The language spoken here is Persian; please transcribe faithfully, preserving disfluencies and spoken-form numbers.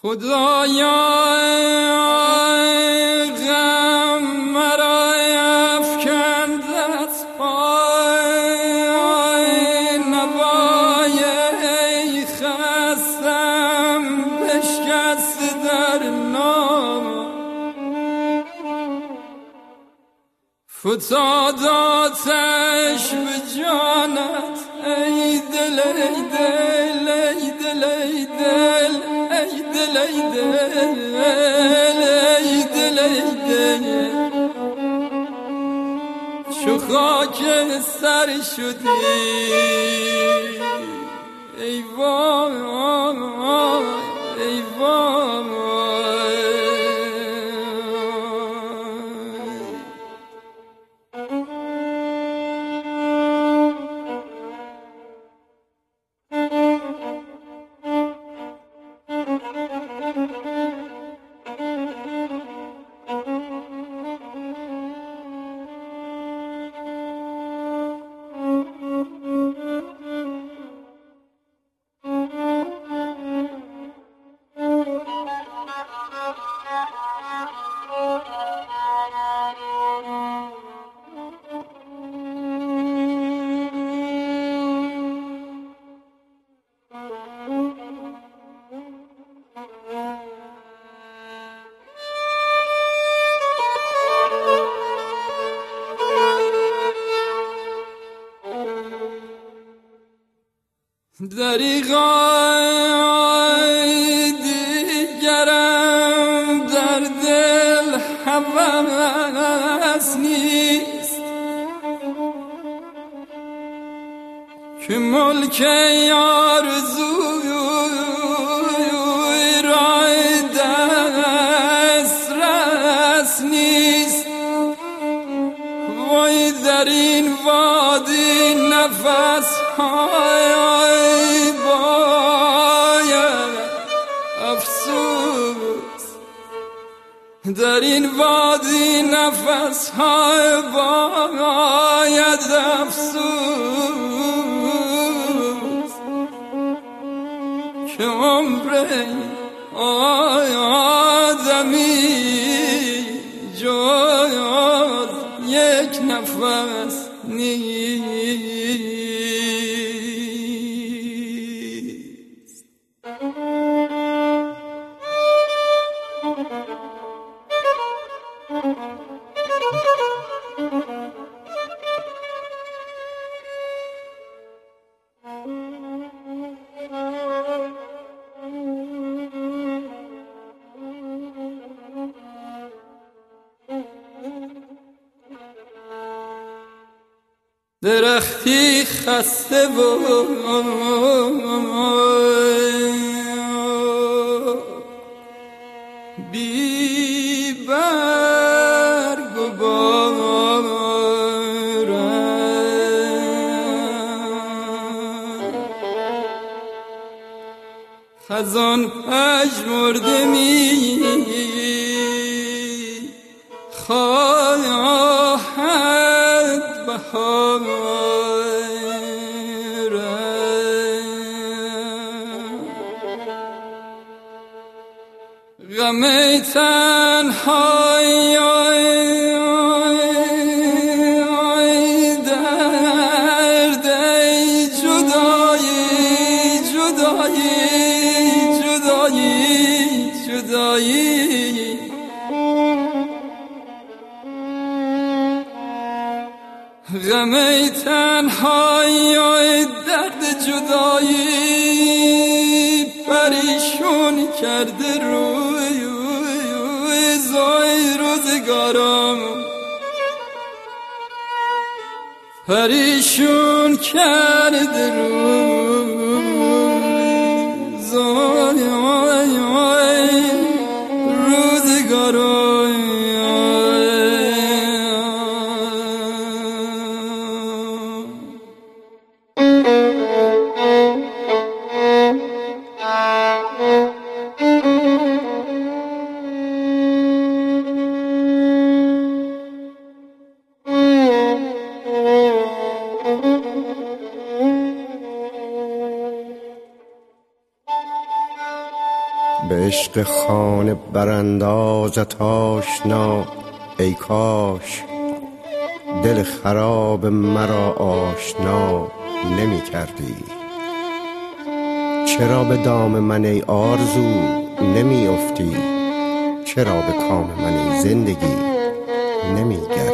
خدایا غم مرا افکند از پای نوای ای خستم بشکست در نام فتاد آتش به جانت ای دل ای دل ای دل ای دل ای دل ای دل ای دل ای دل چو خاک سر شدی ای وای ای وای دریغای دیگرم در دل هوس نیست که ملک آرزوی رای دست رس نیست وای در این وادی نفس های در این وادی نفس های باید افسوس که عمر آدمی جز یک نفس نیست. درختی خسته و بی برگ و باران خزان پژمرده می خواهد بهار غم تنهایی درد ای جدایی جدایی جدایی جدایی غم تنهایی درد جدایی پریشون کرده روی زای روزگارم پریشون کرده روی زای روزگارم به عشق خانه براندازت آشنا، ای کاش دل خراب مرا آشنا نمی کردی. چرا به دام من ای آرزو نمی افتی؟ چرا به کام من ای زندگی نمی گردی؟